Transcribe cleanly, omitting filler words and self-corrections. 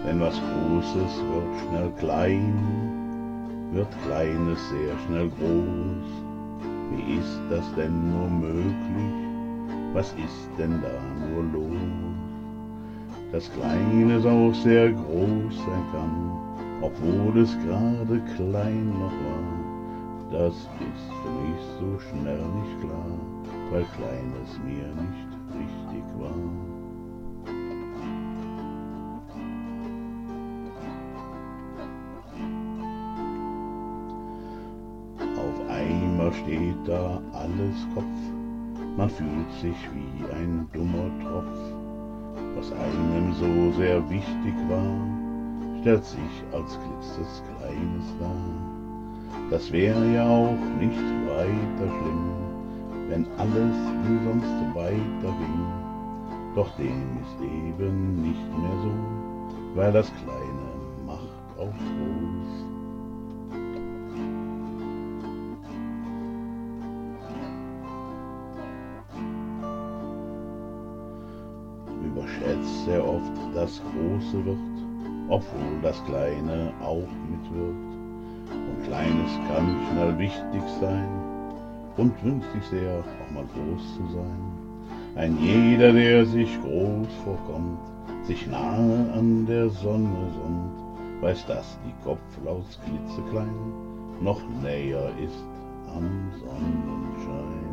Denn was Großes wird schnell klein, wird Kleines sehr schnell groß. Wie ist das denn nur möglich? Was ist denn da nur los? Dass Kleines auch sehr groß sein kann, obwohl es gerade klein noch war. Das ist für mich so schnell nicht klar, weil Kleines mir nicht wichtig war. Auf einmal steht da alles Kopf, man fühlt sich wie ein dummer Tropf. Was einem so sehr wichtig war, stellt sich als klitzekleines dar. Das wäre ja auch nicht weiter schlimm, wenn alles wie sonst weiterging. Doch dem ist eben nicht mehr so, weil das Kleine macht auch groß. Überschätzt sehr oft das Große wird, obwohl das Kleine auch mitwirkt. Und Kleines kann schnell wichtig sein und wünscht sich sehr, auch mal groß zu sein. Ein jeder, der sich groß vorkommt, sich nahe an der Sonne sonnt, weiß, dass die Kopflaus klitzeklein noch näher ist am Sonnenschein.